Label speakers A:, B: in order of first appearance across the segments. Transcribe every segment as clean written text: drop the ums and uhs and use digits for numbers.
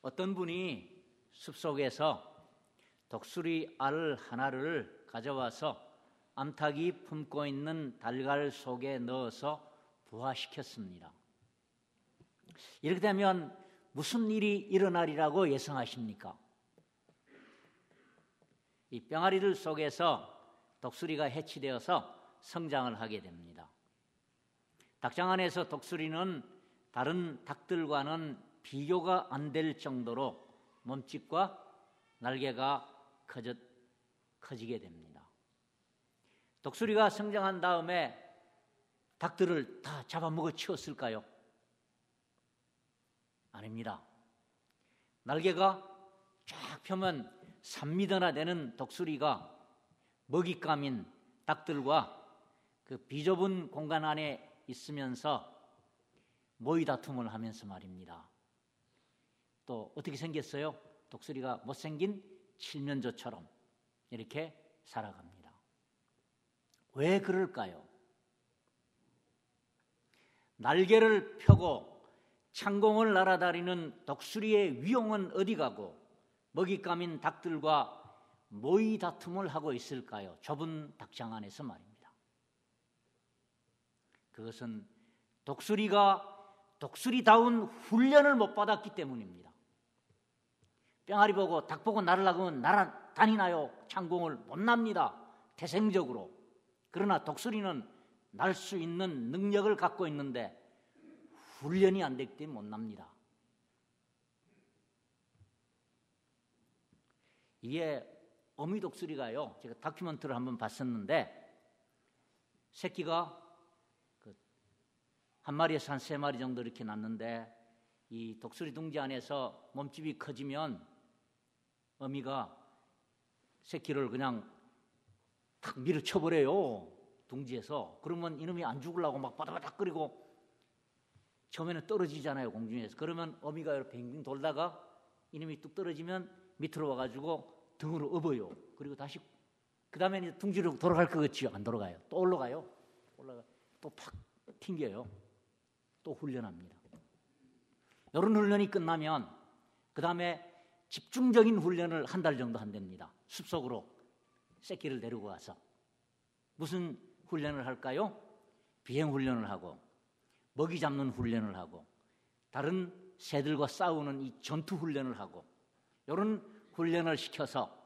A: 어떤 분이 숲속에서 독수리 알 하나를 가져와서 암탉이 품고 있는 달걀 속에 넣어서 부화시켰습니다. 이렇게 되면 무슨 일이 일어나리라고 예상하십니까? 이 병아리들 속에서 독수리가 해치되어서 성장을 하게 됩니다. 닭장 안에서 독수리는 다른 닭들과는 비교가 안 될 정도로 몸집과 날개가 커지게 됩니다. 독수리가 성장한 다음에 닭들을 다 잡아먹어 치웠을까요? 아닙니다. 날개가 쫙 펴면 3m나 되는 독수리가 먹잇감인 닭들과 그 비좁은 공간 안에 있으면서 모의다툼을 하면서 말입니다. 또 어떻게 생겼어요? 독수리가 못생긴 칠면조처럼 이렇게 살아갑니다. 왜 그럴까요? 날개를 펴고 창공을 날아다니는 독수리의 위용은 어디 가고 먹잇감인 닭들과 모의다툼을 하고 있을까요? 좁은 닭장 안에서 말입니다. 그것은 독수리가 독수리다운 훈련을 못 받았기 때문입니다. 병아리 보고 닭 보고 날으려고 하면 날아다니나요? 창공을 못 납니다. 태생적으로. 그러나 독수리는 날 수 있는 능력을 갖고 있는데 훈련이 안 되기 때문에 못 납니다. 이게 어미 독수리가요, 제가 다큐멘터리를 한번 봤었는데 새끼가 한 마리에서 한 3마리 정도 이렇게 낳는데 이 독수리 둥지 안에서 몸집이 커지면 어미가 새끼를 그냥 탁 밀어쳐버려요. 둥지에서. 그러면 이놈이 안 죽으려고 막 바닥바닥거리고 처음에는 떨어지잖아요, 공중에서. 그러면 어미가 이렇게 빙빙 돌다가 이놈이 뚝 떨어지면 밑으로 와가지고 등으로 업어요. 그리고 다시 그 다음에 이제 둥지로 돌아갈 것 같지요? 안 돌아가요. 또 올라가요. 또 팍 튕겨요. 또 훈련합니다. 이런 훈련이 끝나면 그 다음에 집중적인 훈련을 한 달 정도 한답니다. 숲속으로 새끼를 데리고 가서 무슨 훈련을 할까요? 비행 훈련을 하고 먹이 잡는 훈련을 하고 다른 새들과 싸우는 이 전투 훈련을 하고 이런 훈련을 시켜서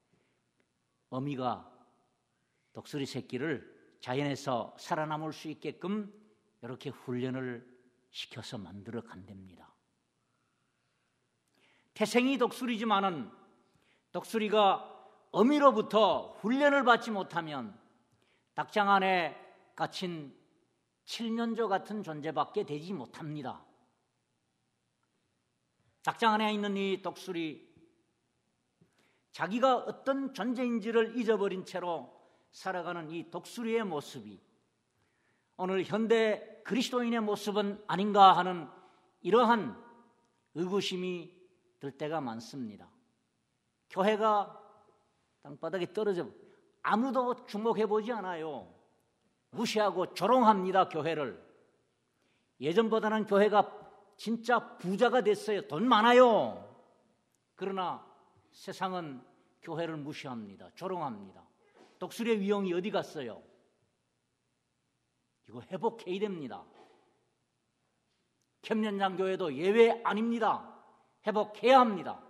A: 어미가 독수리 새끼를 자연에서 살아남을 수 있게끔 이렇게 훈련을 시켜서 만들어 간답니다. 태생이 독수리지만은 독수리가 어미로부터 훈련을 받지 못하면 닭장 안에 갇힌 칠면조 같은 존재밖에 되지 못합니다. 닭장 안에 있는 이 독수리, 자기가 어떤 존재인지를 잊어버린 채로 살아가는 이 독수리의 모습이 오늘 현대 그리스도인의 모습은 아닌가 하는 이러한 의구심이 들 때가 많습니다. 교회가 땅바닥에 떨어져 아무도 주목해보지 않아요. 무시하고 조롱합니다, 교회를. 예전보다는 교회가 진짜 부자가 됐어요. 돈 많아요. 그러나 세상은 교회를 무시합니다. 조롱합니다. 독수리의 위용이 어디 갔어요? 이거 회복해야 됩니다. 캠년장 교회도 예외 아닙니다. 회복해야 합니다.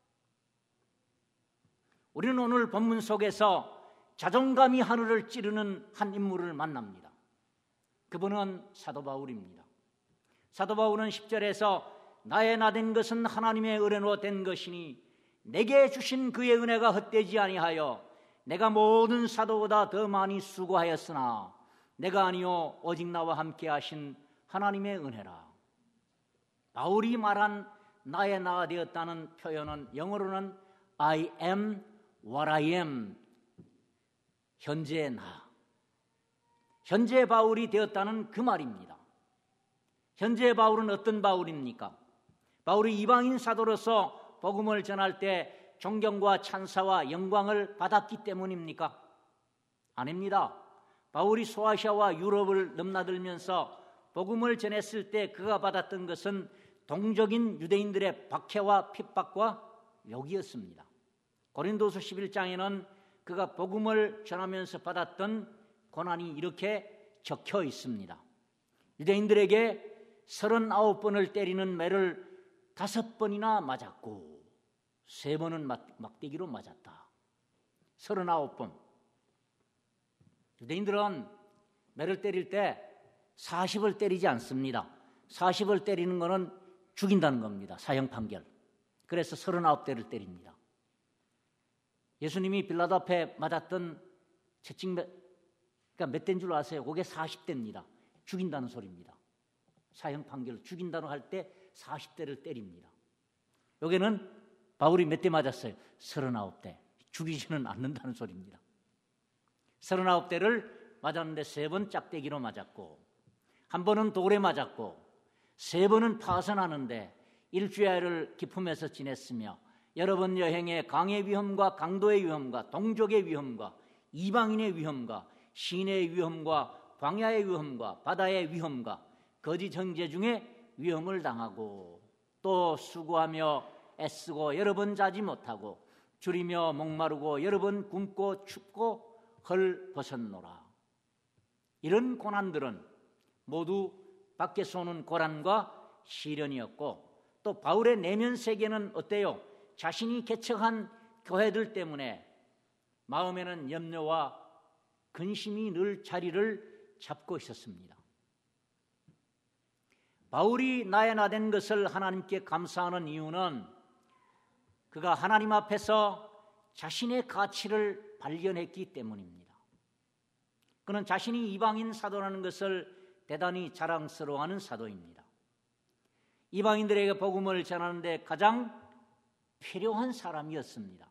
A: 우리는 오늘 본문 속에서 자존감이 하늘을 찌르는 한 인물을 만납니다. 그분은 사도 바울입니다. 사도 바울은 10절에서 나의 나된 것은 하나님의 은혜로 된 것이니 내게 주신 그의 은혜가 헛되지 아니하여 내가 모든 사도보다 더 많이 수고하였으나 내가 아니요 오직 나와 함께 하신 하나님의 은혜라. 바울이 말한 나의 나가 되었다는 표현은 영어로는 I am what I am, 현재의 나, 현재 바울이 되었다는 그 말입니다. 현재 바울은 어떤 바울입니까? 바울이 이방인 사도로서 복음을 전할 때 존경과 찬사와 영광을 받았기 때문입니까? 아닙니다. 바울이 소아시아와 유럽을 넘나들면서 복음을 전했을 때 그가 받았던 것은 동적인 유대인들의 박해와 핍박과 욕이었습니다. 고린도서 11장에는 그가 복음을 전하면서 받았던 고난이 이렇게 적혀 있습니다. 유대인들에게 39번을 때리는 매를 5번이나 맞았고 3번은 막대기로 맞았다. 39번. 유대인들은 매를 때릴 때 40을 때리지 않습니다. 40을 때리는 것은 죽인다는 겁니다. 사형 판결. 그래서 39대를 때립니다. 예수님이 빌라도 앞에 맞았던 채찍 그러니까 몇 대인 줄 아세요? 그게 40대입니다. 죽인다는 소리입니다. 사형 판결 죽인다고 할 때 40대를 때립니다. 여기는 바울이 몇 대 맞았어요? 39대. 죽이지는 않는다는 소리입니다. 39대를 맞았는데 3번 짝대기로 맞았고 1번은 돌에 맞았고 3번은 파선하는데 일주일을 기품에서 지냈으며 여러 번 여행에 강의 위험과 강도의 위험과 동족의 위험과 이방인의 위험과 시내의 위험과 광야의 위험과 바다의 위험과 거짓 형제 중에 위험을 당하고 또 수고하며 애쓰고 여러 번 자지 못하고 줄이며 목마르고 여러 번 굶고 춥고 헐벗었노라. 이런 고난들은 모두 밖에서 오는 고난과 시련이었고 또 바울의 내면 세계는 어때요? 자신이 개척한 교회들 때문에 마음에는 염려와 근심이 늘 자리를 잡고 있었습니다. 바울이 나의 나 된 것을 하나님께 감사하는 이유는 그가 하나님 앞에서 자신의 가치를 발견했기 때문입니다. 그는 자신이 이방인 사도라는 것을 대단히 자랑스러워하는 사도입니다. 이방인들에게 복음을 전하는데 가장 필요한 사람이었습니다.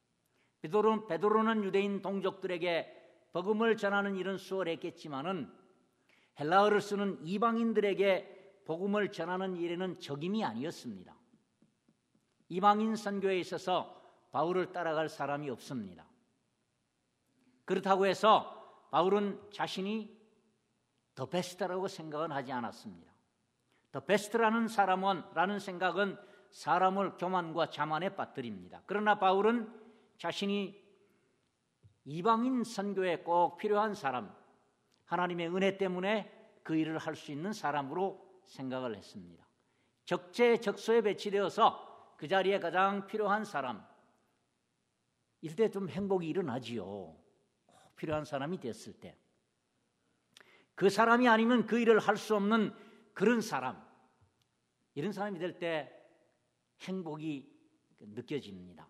A: 베드로는 유대인 동족들에게 복음을 전하는 일은 수월했겠지만은 헬라어를 쓰는 이방인들에게 복음을 전하는 일에는 적임이 아니었습니다. 이방인 선교에 있어서 바울을 따라갈 사람이 없습니다. 그렇다고 해서 바울은 자신이 더 베스트라고 생각은 하지 않았습니다. 더 베스트라는 생각은 사람을 교만과 자만에 빠뜨립니다. 그러나 바울은 자신이 이방인 선교에 꼭 필요한 사람, 하나님의 은혜 때문에 그 일을 할 수 있는 사람으로 생각을 했습니다. 적재적소에 배치되어서 그 자리에 가장 필요한 사람, 이럴 때 좀 행복이 일어나지요. 꼭 필요한 사람이 됐을 때. 그 사람이 아니면 그 일을 할 수 없는 그런 사람, 이런 사람이 될 때 행복이 느껴집니다.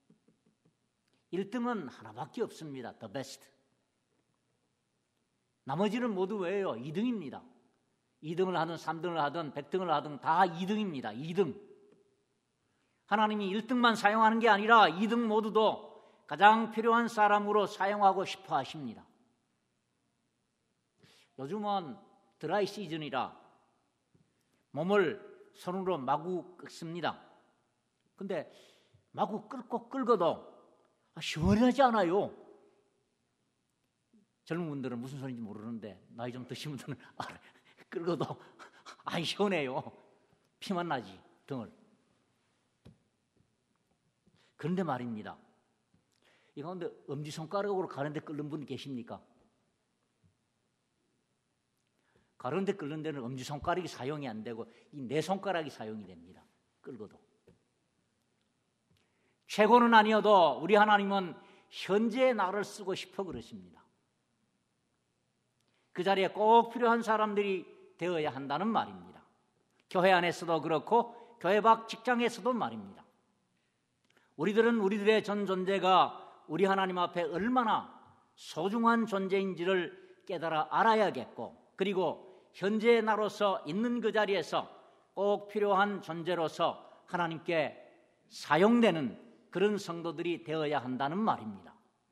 A: 1등은 하나밖에 없습니다. The best. 나머지는 모두 왜요? 2등입니다. 2등을 하든 3등을 하든 100등을 하든 다 2등입니다. 2등. 하나님이 1등만 사용하는 게 아니라 2등 모두도 가장 필요한 사람으로 사용하고 싶어 하십니다. 요즘은 드라이 시즌이라 몸을 손으로 마구 끓습니다. 근데 마구 끌고도 시원하지 않아요. 젊은 분들은 무슨 소리인지 모르는데 나이 좀 드신 분들은 끌고도 안 시원해요. 피만 나지 등을. 그런데 말입니다. 이 가운데 엄지손가락으로 가는데 끓는 분 계십니까? 가는데 끓는 데는 엄지손가락이 사용이 안 되고 이 네 손가락이 사용이 됩니다. 끌고도. 최고는 아니어도 우리 하나님은 현재의 나를 쓰고 싶어 그러십니다. 그 자리에 꼭 필요한 사람들이 되어야 한다는 말입니다. 교회 안에서도 그렇고 교회 밖 직장에서도 말입니다. 우리들은 우리들의 전 존재가 우리 하나님 앞에 얼마나 소중한 존재인지를 깨달아 알아야겠고, 그리고 현재의 나로서 있는 그 자리에서 꼭 필요한 존재로서 하나님께 사용되는 그런 성도들이 되어야 한다는 말입니다.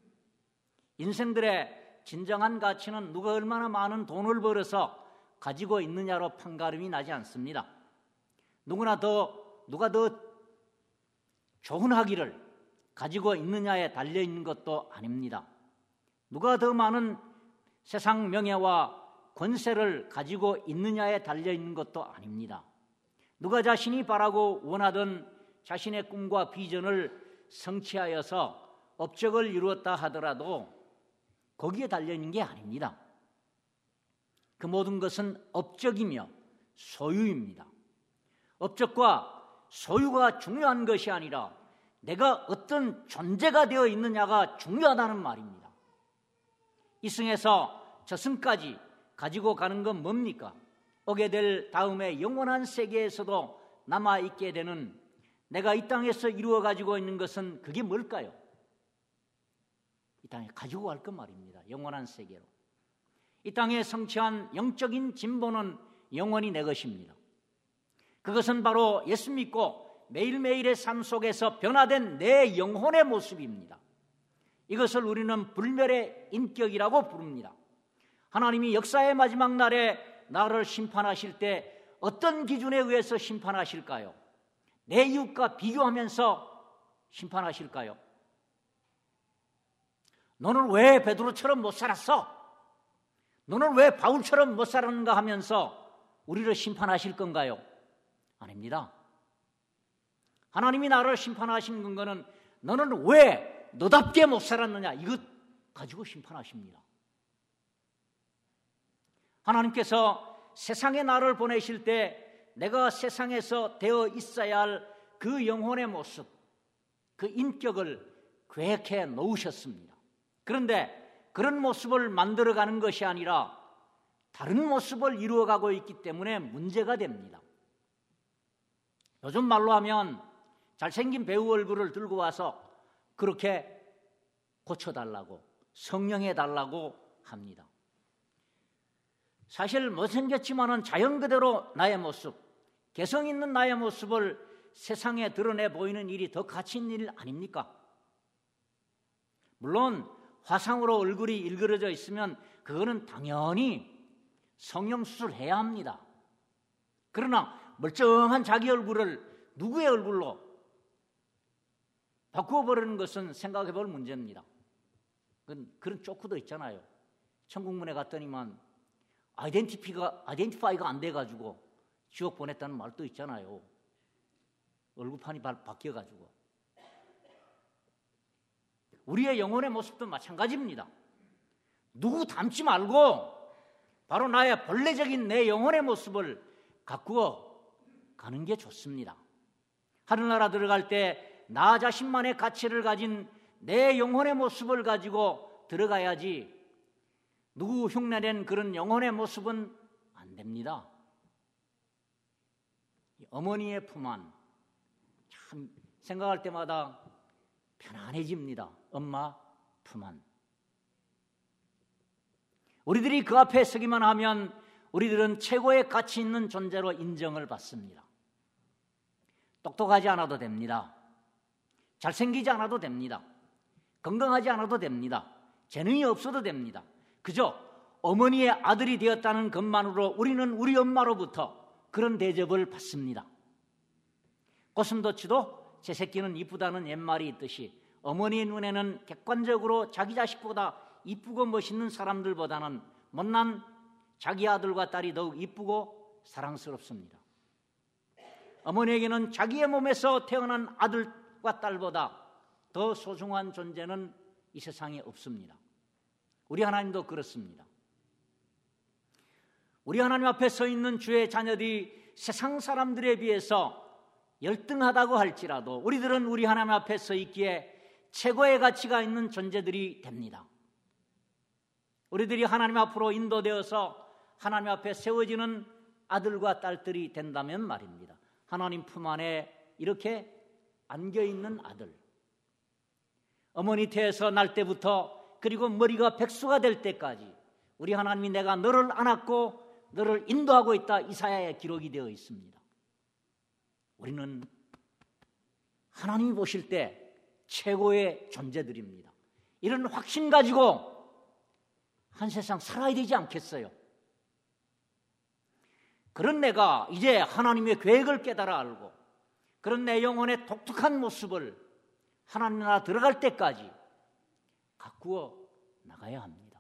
A: 인생들의 진정한 가치는 누가 얼마나 많은 돈을 벌어서 가지고 있느냐로 판가름이 나지 않습니다. 누가 더 좋은 학위를 가지고 있느냐에 달려있는 것도 아닙니다. 누가 더 많은 세상 명예와 권세를 가지고 있느냐에 달려있는 것도 아닙니다. 누가 자신이 바라고 원하던 자신의 꿈과 비전을 성취하여서 업적을 이루었다 하더라도 거기에 달려있는 게 아닙니다. 그 모든 것은 업적이며 소유입니다. 업적과 소유가 중요한 것이 아니라 내가 어떤 존재가 되어 있느냐가 중요하다는 말입니다. 이 승에서 저 승까지 가지고 가는 건 뭡니까? 오게 될 다음에 영원한 세계에서도 남아있게 되는 내가 이 땅에서 이루어 가지고 있는 것은 그게 뭘까요? 이 땅에 가지고 갈 것 말입니다. 영원한 세계로. 이 땅에 성취한 영적인 진보는 영원히 내 것입니다. 그것은 바로 예수 믿고 매일매일의 삶 속에서 변화된 내 영혼의 모습입니다. 이것을 우리는 불멸의 인격이라고 부릅니다. 하나님이 역사의 마지막 날에 나를 심판하실 때 어떤 기준에 의해서 심판하실까요? 내 이웃과 비교하면서 심판하실까요? 너는 왜 베드로처럼 못 살았어? 너는 왜 바울처럼 못 살았는가 하면서 우리를 심판하실 건가요? 아닙니다. 하나님이 나를 심판하시는 거는 너는 왜 너답게 못 살았느냐 이것 가지고 심판하십니다. 하나님께서 세상에 나를 보내실 때 내가 세상에서 되어 있어야 할 그 영혼의 모습, 그 인격을 계획해 놓으셨습니다. 그런데 그런 모습을 만들어가는 것이 아니라 다른 모습을 이루어가고 있기 때문에 문제가 됩니다. 요즘 말로 하면 잘생긴 배우 얼굴을 들고 와서 그렇게 고쳐달라고, 성령해달라고 합니다. 사실 못생겼지만은 자연 그대로 나의 모습, 개성 있는 나의 모습을 세상에 드러내 보이는 일이 더 가치 있는 일 아닙니까? 물론 화상으로 얼굴이 일그러져 있으면 그거는 당연히 성형수술을 해야 합니다. 그러나 멀쩡한 자기 얼굴을 누구의 얼굴로 바꾸어버리는 것은 생각해 볼 문제입니다. 그런 쪼크도 있잖아요. 천국문에 갔더니만 아이덴티파이가 안 돼가지고 지옥 보냈다는 말도 있잖아요. 얼굴판이 바뀌어가지고. 우리의 영혼의 모습도 마찬가지입니다. 누구 닮지 말고 바로 나의 본래적인 내 영혼의 모습을 가꾸어 가는 게 좋습니다. 하늘나라 들어갈 때 나 자신만의 가치를 가진 내 영혼의 모습을 가지고 들어가야지 누구 흉내낸 그런 영혼의 모습은 안 됩니다. 어머니의 품 안, 참 생각할 때마다 편안해집니다. 엄마 품 안. 우리들이 그 앞에 서기만 하면 우리들은 최고의 가치 있는 존재로 인정을 받습니다. 똑똑하지 않아도 됩니다. 잘생기지 않아도 됩니다. 건강하지 않아도 됩니다. 재능이 없어도 됩니다. 그저 어머니의 아들이 되었다는 것만으로 우리는 우리 엄마로부터 그런 대접을 받습니다. 고슴도치도 제 새끼는 이쁘다는 옛말이 있듯이 어머니의 눈에는 객관적으로 자기 자식보다 이쁘고 멋있는 사람들보다는 못난 자기 아들과 딸이 더욱 이쁘고 사랑스럽습니다. 어머니에게는 자기의 몸에서 태어난 아들과 딸보다 더 소중한 존재는 이 세상에 없습니다. 우리 하나님도 그렇습니다. 우리 하나님 앞에 서 있는 주의 자녀들이 세상 사람들에 비해서 열등하다고 할지라도 우리들은 우리 하나님 앞에 서 있기에 최고의 가치가 있는 존재들이 됩니다. 우리들이 하나님 앞으로 인도되어서 하나님 앞에 세워지는 아들과 딸들이 된다면 말입니다. 하나님 품 안에 이렇게 안겨있는 아들, 어머니 태에서 날 때부터 그리고 머리가 백수가 될 때까지 우리 하나님이 내가 너를 안았고 너를 인도하고 있다, 이사야에 기록이 되어 있습니다. 우리는 하나님이 보실 때 최고의 존재들입니다. 이런 확신 가지고 한 세상 살아야 되지 않겠어요? 그런 내가 이제 하나님의 계획을 깨달아 알고 그런 내 영혼의 독특한 모습을 하나님 나라 들어갈 때까지 가꾸어 나가야 합니다.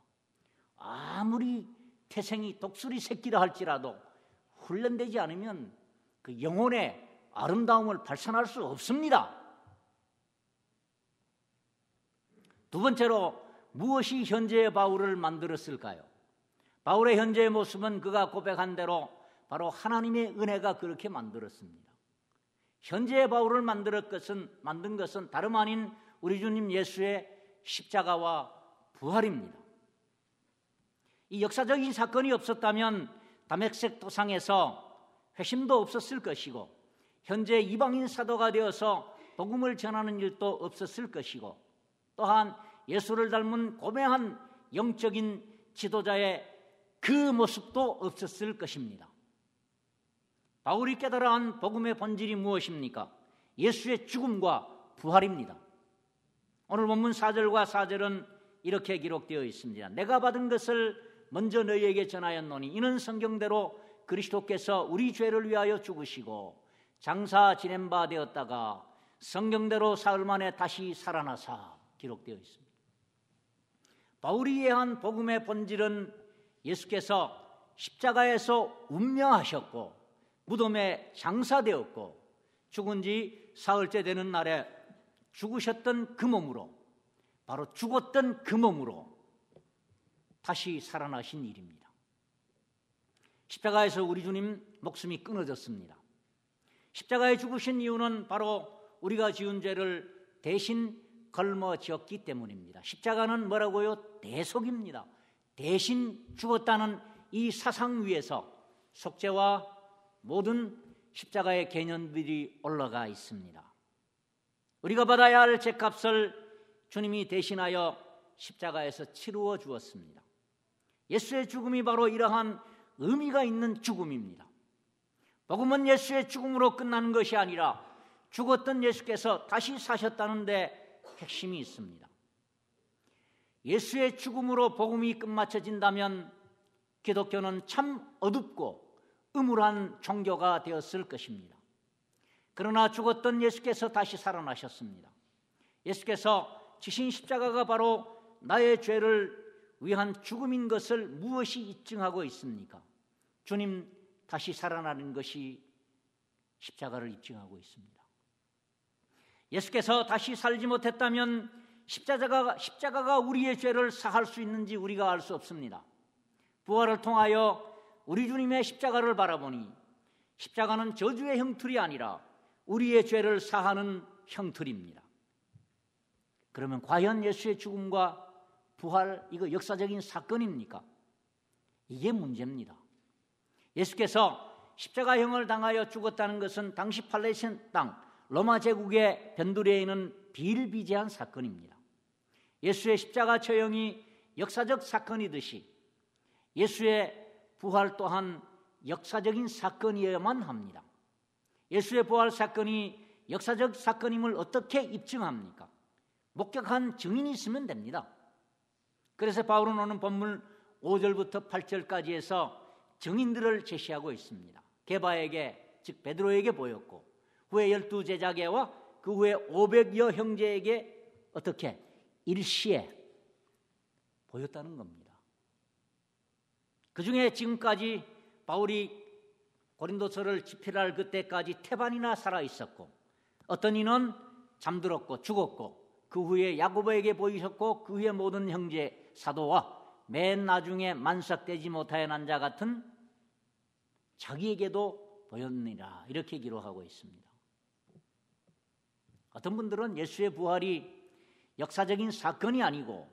A: 아무리 태생이 독수리 새끼라 할지라도 훈련되지 않으면 그 영혼의 아름다움을 발산할 수 없습니다. 두 번째로 무엇이 현재의 바울을 만들었을까요? 바울의 현재의 모습은 그가 고백한 대로 바로 하나님의 은혜가 그렇게 만들었습니다. 현재의 바울을 만든 것은 다름 아닌 우리 주님 예수의 십자가와 부활입니다. 이 역사적인 사건이 없었다면 다메섹 도상에서 회심도 없었을 것이고 현재 이방인 사도가 되어서 복음을 전하는 일도 없었을 것이고 또한 예수를 닮은 고매한 영적인 지도자의 그 모습도 없었을 것입니다. 바울이 깨달아한 복음의 본질이 무엇입니까? 예수의 죽음과 부활입니다. 오늘 본문 4절과 4절은 이렇게 기록되어 있습니다. 내가 받은 것을 먼저 너희에게 전하였노니 이는 성경대로 그리스도께서 우리 죄를 위하여 죽으시고 장사 지낸 바 되었다가 성경대로 사흘 만에 다시 살아나사 기록되어 있습니다. 바울이 이해한 복음의 본질은 예수께서 십자가에서 운명하셨고 무덤에 장사되었고 죽은 지 사흘째 되는 날에 죽으셨던 그 몸으로 바로 죽었던 그 몸으로 다시 살아나신 일입니다. 십자가에서 우리 주님 목숨이 끊어졌습니다. 십자가에 죽으신 이유는 바로 우리가 지은 죄를 대신 걸머지었기 때문입니다. 십자가는 뭐라고요? 대속입니다. 대신 죽었다는 이 사상 위에서 속죄와 모든 십자가의 개념들이 올라가 있습니다. 우리가 받아야 할 죄값을 주님이 대신하여 십자가에서 치루어 주었습니다. 예수의 죽음이 바로 이러한 의미가 있는 죽음입니다. 복음은 예수의 죽음으로 끝나는 것이 아니라 죽었던 예수께서 다시 사셨다는 데 핵심이 있습니다. 예수의 죽음으로 복음이 끝마쳐진다면 기독교는 참 어둡고 음울한 종교가 되었을 것입니다. 그러나 죽었던 예수께서 다시 살아나셨습니다. 예수께서 지신 십자가가 바로 나의 죄를 위한 죽음인 것을 무엇이 입증하고 있습니까? 주님 다시 살아나는 것이 십자가를 입증하고 있습니다. 예수께서 다시 살지 못했다면 십자가가 우리의 죄를 사할 수 있는지 우리가 알 수 없습니다. 부활을 통하여 우리 주님의 십자가를 바라보니 십자가는 저주의 형틀이 아니라 우리의 죄를 사하는 형틀입니다. 그러면 과연 예수의 죽음과 부활, 이거 역사적인 사건입니까? 이게 문제입니다. 예수께서 십자가형을 당하여 죽었다는 것은 당시 팔레스타인 땅 로마 제국의 변두리에 있는 비일비재한 사건입니다. 예수의 십자가 처형이 역사적 사건이듯이 예수의 부활 또한 역사적인 사건이어야만 합니다. 예수의 부활 사건이 역사적 사건임을 어떻게 입증합니까? 목격한 증인이 있으면 됩니다. 그래서 바울은 오늘 본문 5절부터 8절까지 해서 증인들을 제시하고 있습니다. 게바에게, 즉 베드로에게 보였고 후에 12제자계와 그 후에 500여 형제에게 어떻게 일시에 보였다는 겁니다. 그 중에 지금까지 바울이 고린도서를 집필할 그때까지 태반이나 살아있었고 어떤 이는 잠들었고 죽었고 그 후에 야고보에게 보이셨고 그 후에 모든 형제 사도와 맨 나중에 만삭되지 못하여 난 자 같은 자기에게도 보였느니라 이렇게 기록하고 있습니다. 어떤 분들은 예수의 부활이 역사적인 사건이 아니고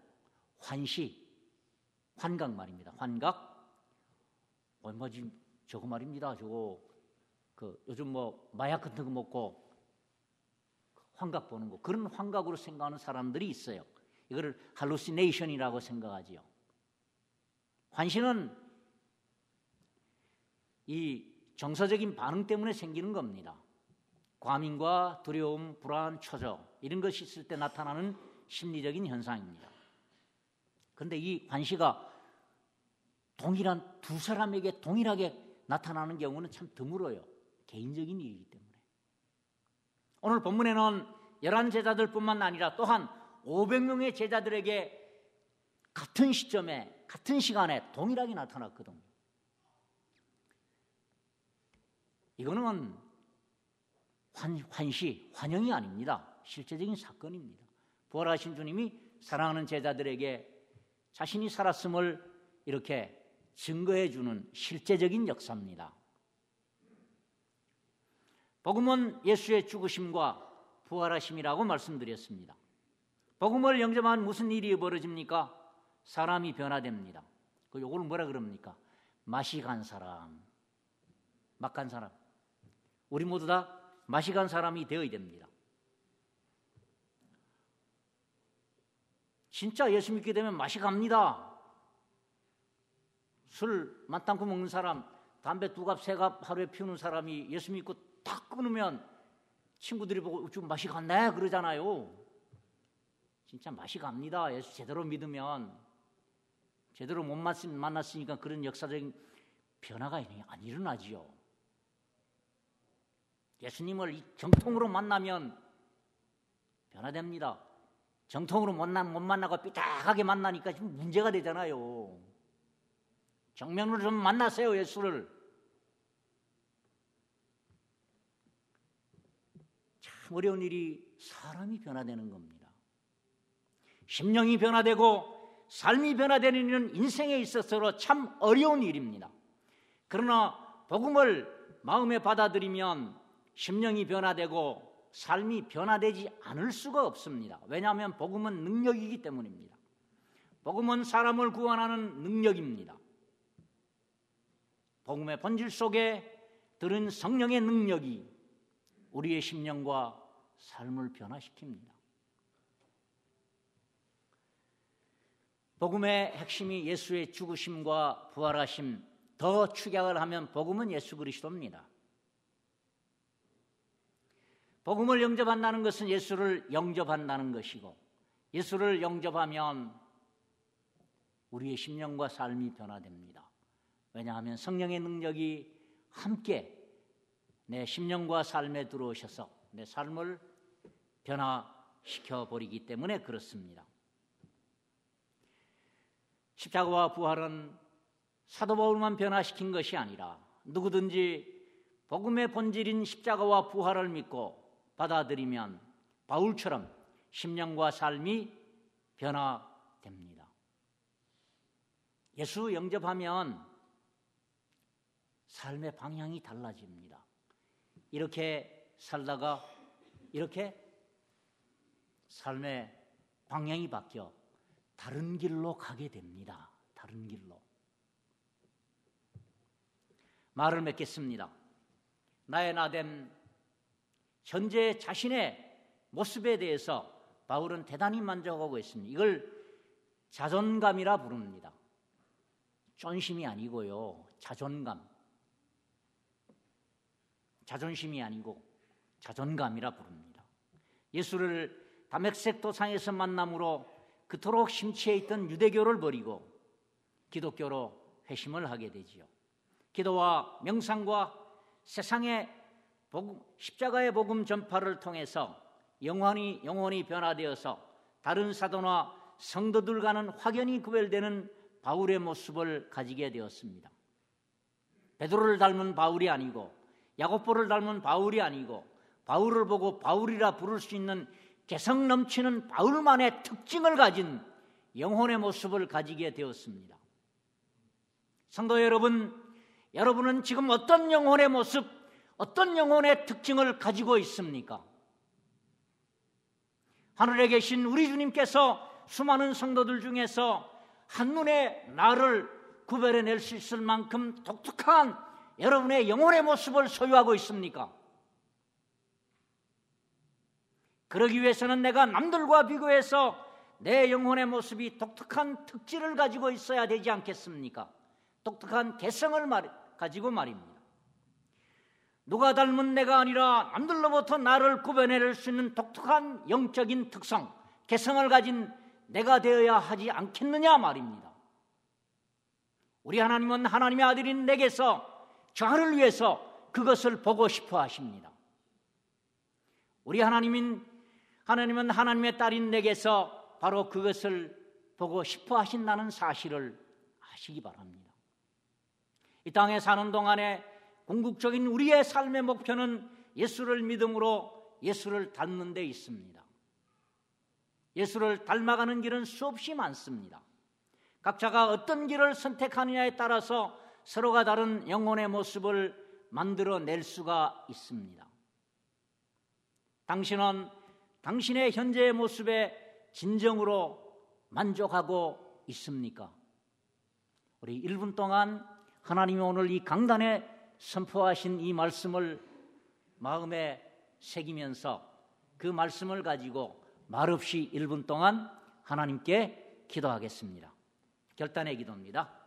A: 환각 말입니다. 환각 뭐지 저거 말입니다. 저거 요즘 뭐 마약 같은 거 먹고 환각 보는 거 그런 환각으로 생각하는 사람들이 있어요. 이거를 할루시네이션이라고 생각하지요. 환시는 이 정서적인 반응 때문에 생기는 겁니다. 과민과 두려움, 불안, 초조 이런 것이 있을 때 나타나는 심리적인 현상입니다. 그런데 이 환시가 동일한 두 사람에게 동일하게 나타나는 경우는 참 드물어요. 개인적인 일이기 때문에. 오늘 본문에는 11제자들뿐만 아니라 또한 500명의 제자들에게 같은 시점에 같은 시간에 동일하게 나타났거든요. 이거는 환영이 아닙니다. 실제적인 사건입니다. 부활하신 주님이 사랑하는 제자들에게 자신이 살았음을 이렇게 증거해 주는 실제적인 역사입니다. 복음은 예수의 죽으심과 부활하심이라고 말씀드렸습니다. 복음을 영접하면 무슨 일이 벌어집니까? 사람이 변화됩니다. 요걸 뭐라 그럽니까? 맛이 간 사람, 맛 간 사람. 우리 모두 다 맛이 간 사람이 되어야 됩니다. 진짜 예수 믿게 되면 맛이 갑니다. 술 만땅고 먹는 사람, 담배 2갑, 3갑 하루에 피우는 사람이 예수 믿고 딱 끊으면 친구들이 보고 좀 맛이 갔네 그러잖아요. 진짜 맛이 갑니다. 예수 제대로 믿으면. 제대로 못 만났으니까 그런 역사적인 변화가 안 일어나지요. 예수님을 정통으로 만나면 변화됩니다. 정통으로 못 만나고 삐딱하게 만나니까 지금 문제가 되잖아요. 정면으로 좀 만나세요, 예수를. 참 어려운 일이 사람이 변화되는 겁니다. 심령이 변화되고 삶이 변화되는 일은 인생에 있어서 참 어려운 일입니다. 그러나 복음을 마음에 받아들이면 심령이 변화되고 삶이 변화되지 않을 수가 없습니다. 왜냐하면 복음은 능력이기 때문입니다. 복음은 사람을 구원하는 능력입니다. 복음의 본질 속에 들은 성령의 능력이 우리의 심령과 삶을 변화시킵니다. 복음의 핵심이 예수의 죽으심과 부활하심, 더 축약을 하면 복음은 예수 그리스도입니다. 복음을 영접한다는 것은 예수를 영접한다는 것이고, 예수를 영접하면 우리의 심령과 삶이 변화됩니다. 왜냐하면 성령의 능력이 함께 내 심령과 삶에 들어오셔서 내 삶을 변화시켜버리기 때문에 그렇습니다. 십자가와 부활은 사도 바울만 변화시킨 것이 아니라 누구든지 복음의 본질인 십자가와 부활을 믿고 받아들이면 바울처럼 심령과 삶이 변화됩니다. 예수 영접하면 삶의 방향이 달라집니다. 이렇게 살다가 이렇게 삶의 방향이 바뀌어 다른 길로 가게 됩니다. 다른 길로. 말을 맺겠습니다. 나의 나됨, 현재 자신의 모습에 대해서 바울은 대단히 만족하고 있습니다. 이걸 자존감이라 부릅니다. 존심이 아니고요. 자존감. 자존심이 아니고 자존감이라 부릅니다. 예수를 다메섹 도상에서 만남으로 그토록 심취해 있던 유대교를 버리고 기독교로 회심을 하게 되지요. 기도와 명상과 세상의 십자가의 복음 전파를 통해서 영혼이 변화되어서 다른 사도나 성도들과는 확연히 구별되는 바울의 모습을 가지게 되었습니다. 베드로를 닮은 바울이 아니고 야고보를 닮은 바울이 아니고 바울을 보고 바울이라 부를 수 있는 개성 넘치는 바울만의 특징을 가진 영혼의 모습을 가지게 되었습니다. 성도 여러분, 여러분은 지금 어떤 영혼의 모습, 어떤 영혼의 특징을 가지고 있습니까? 하늘에 계신 우리 주님께서 수많은 성도들 중에서 한눈에 나를 구별해낼 수 있을 만큼 독특한 여러분의 영혼의 모습을 소유하고 있습니까? 그러기 위해서는 내가 남들과 비교해서 내 영혼의 모습이 독특한 특질을 가지고 있어야 되지 않겠습니까? 독특한 개성을 가지고 말입니다. 누가 닮은 내가 아니라 남들로부터 나를 구별해낼 수 있는 독특한 영적인 특성, 개성을 가진 내가 되어야 하지 않겠느냐 말입니다. 우리 하나님은 하나님의 아들인 내게서 저를 위해서 그것을 보고 싶어 하십니다. 우리 하나님은 하나님의 딸인 내게서 바로 그것을 보고 싶어 하신다는 사실을 아시기 바랍니다. 이 땅에 사는 동안에 궁극적인 우리의 삶의 목표는 예수를 믿음으로 예수를 닮는 데 있습니다. 예수를 닮아가는 길은 수없이 많습니다. 각자가 어떤 길을 선택하느냐에 따라서 서로가 다른 영혼의 모습을 만들어낼 수가 있습니다. 당신은 당신의 현재의 모습에 진정으로 만족하고 있습니까? 우리 1분 동안 하나님이 오늘 이 강단에 선포하신 이 말씀을 마음에 새기면서 그 말씀을 가지고 말없이 1분 동안 하나님께 기도하겠습니다. 결단의 기도입니다.